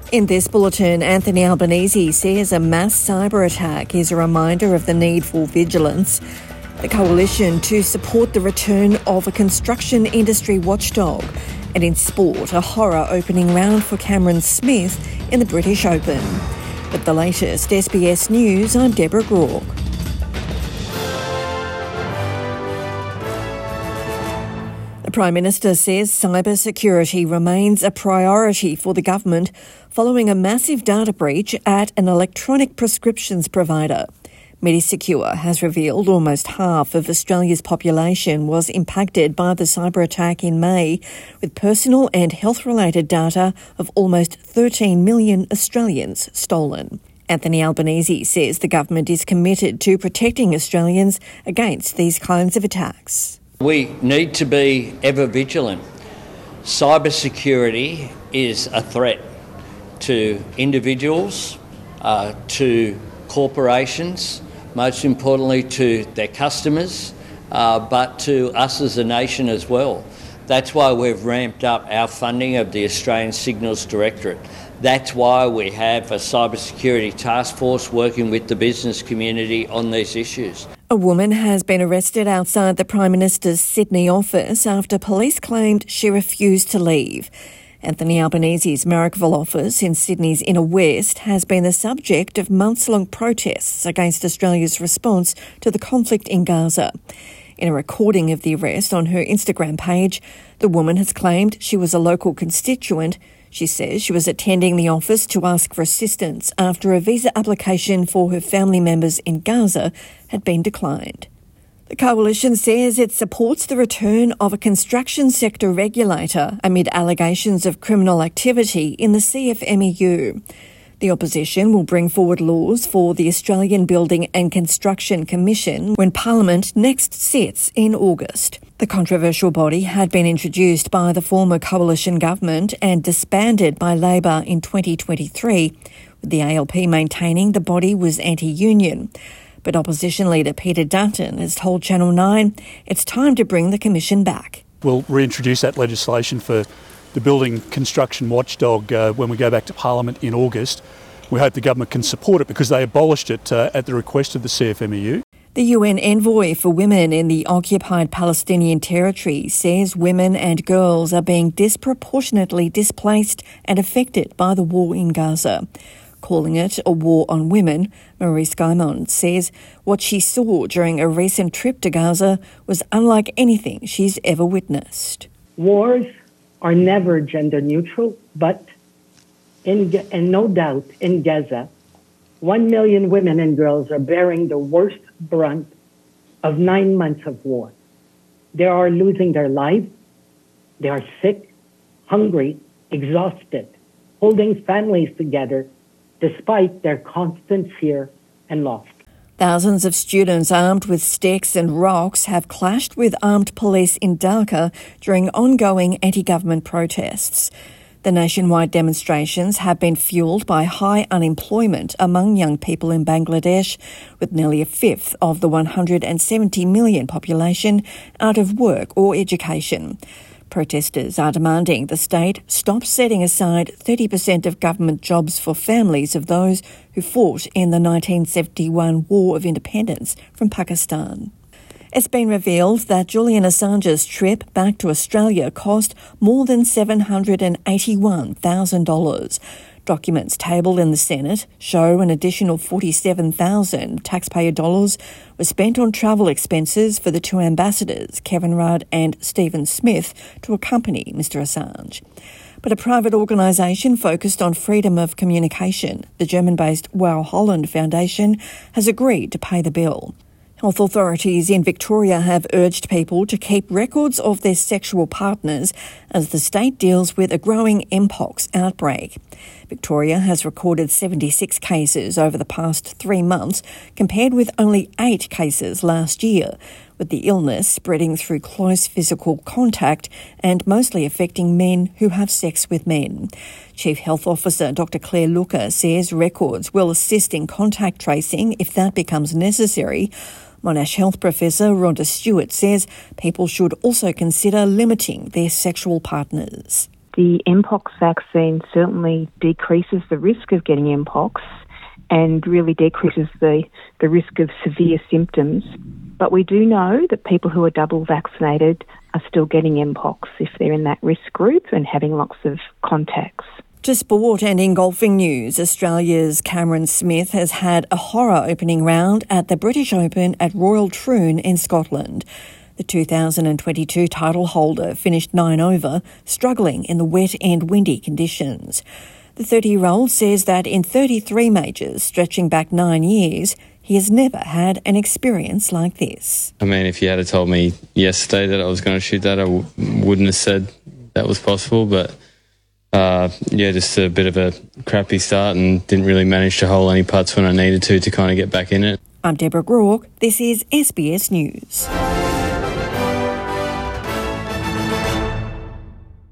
In this bulletin, Anthony Albanese says a mass cyber attack is a reminder of the need for vigilance. The coalition to support the return of a construction industry watchdog. And in sport, a horror opening round for Cameron Smith in the British Open. With the latest SBS News, I'm Deborah Groarke. The Prime Minister says cybersecurity remains a priority for the government following a massive data breach at an electronic prescriptions provider. Medisecure has revealed almost half of Australia's population was impacted by the cyber attack in May, with personal and health-related data of almost 13 million Australians stolen. Anthony Albanese says the government is committed to protecting Australians against these kinds of attacks. We need to be ever vigilant. Cybersecurity is a threat to individuals, to corporations, most importantly to their customers, but to us as a nation as well. That's why we've ramped up our funding of the Australian Signals Directorate. That's why we have a cybersecurity task force working with the business community on these issues. A woman has been arrested outside the Prime Minister's Sydney office after police claimed she refused to leave. Anthony Albanese's Marrickville office in Sydney's Inner West has been the subject of months-long protests against Australia's response to the conflict in Gaza. In a recording of the arrest on her Instagram page, the woman has claimed she was a local constituent. She says she was attending the office to ask for assistance after a visa application for her family members in Gaza had been declined. The coalition says it supports the return of a construction sector regulator amid allegations of criminal activity in the CFMEU. The opposition will bring forward laws for the Australian Building and Construction Commission when Parliament next sits in August. The controversial body had been introduced by the former coalition government and disbanded by Labor in 2023, with the ALP maintaining the body was anti-union. But opposition leader Peter Dutton has told Channel 9 it's time to bring the commission back. We'll reintroduce that legislation for the Building Construction Watchdog when we go back to Parliament in August. We hope the government can support it because they abolished it at the request of the CFMEU. The UN envoy for women in the occupied Palestinian territory says women and girls are being disproportionately displaced and affected by the war in Gaza. Calling it a war on women, Maurice Guimond says what she saw during a recent trip to Gaza was unlike anything she's ever witnessed. Wars are never gender neutral, but and no doubt in Gaza, 1 million women and girls are bearing the worst brunt of 9 months of war. They are losing their lives. They are sick, hungry, exhausted, holding families together despite their constant fear and loss. Thousands of students armed with sticks and rocks have clashed with armed police in Dhaka during ongoing anti-government protests. The nationwide demonstrations have been fuelled by high unemployment among young people in Bangladesh, with nearly a fifth of the 170 million population out of work or education. Protesters are demanding the state stop setting aside 30% of government jobs for families of those who fought in the 1971 War of Independence from Pakistan. It's been revealed that Julian Assange's trip back to Australia cost more than $781,000. Documents tabled in the Senate show an additional $47,000 taxpayer dollars was spent on travel expenses for the two ambassadors, Kevin Rudd and Stephen Smith, to accompany Mr Assange. But a private organisation focused on freedom of communication, the German-based Wow Holland Foundation, has agreed to pay the bill. Health authorities in Victoria have urged people to keep records of their sexual partners as the state deals with a growing Mpox outbreak. Victoria has recorded 76 cases over the past 3 months, compared with only 8 cases last year, with the illness spreading through close physical contact and mostly affecting men who have sex with men. Chief Health Officer Dr Claire Looker says records will assist in contact tracing if that becomes necessary. Monash Health Professor Rhonda Stewart says people should also consider limiting their sexual partners. The Mpox vaccine certainly decreases the risk of getting Mpox and really decreases the risk of severe symptoms. But we do know that people who are double vaccinated are still getting Mpox if they're in that risk group and having lots of contacts. To sport and in golfing news, Australia's Cameron Smith has had a horror opening round at the British Open at Royal Troon in Scotland. The 2022 title holder finished 9 over, struggling in the wet and windy conditions. The 30-year-old says that in 33 majors stretching back 9 years, he has never had an experience like this. I mean, if you had told me yesterday that I was going to shoot that, I wouldn't have said that was possible. But, just a bit of a crappy start and didn't really manage to hole any putts when I needed to kind of get back in it. I'm Deborah Groark. This is SBS News.